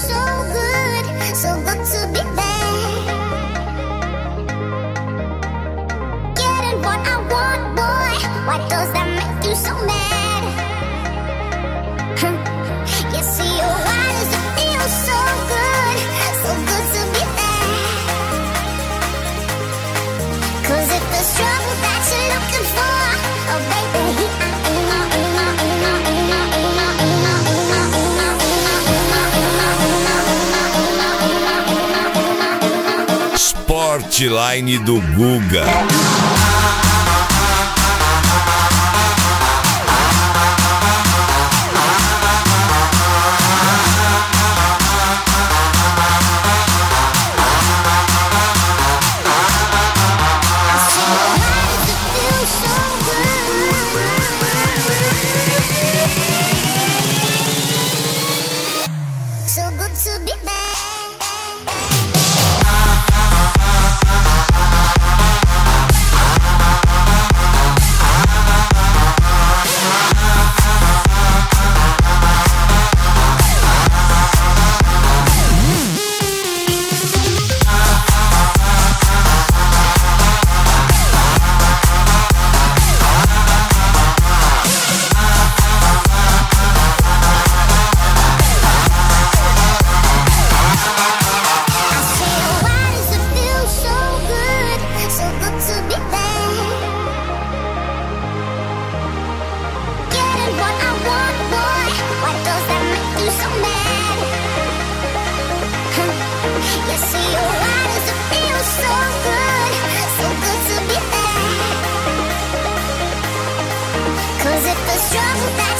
so good to be there. Getting what I want, boy. Why does that make you so mad? You see, oh, why does it feel so good to be there? 'Cause if there's trouble that you're looking for, oh baby, Sportline do Guga. so good to be back. You see, why does it feel so good to be there? 'Cause if there's trouble that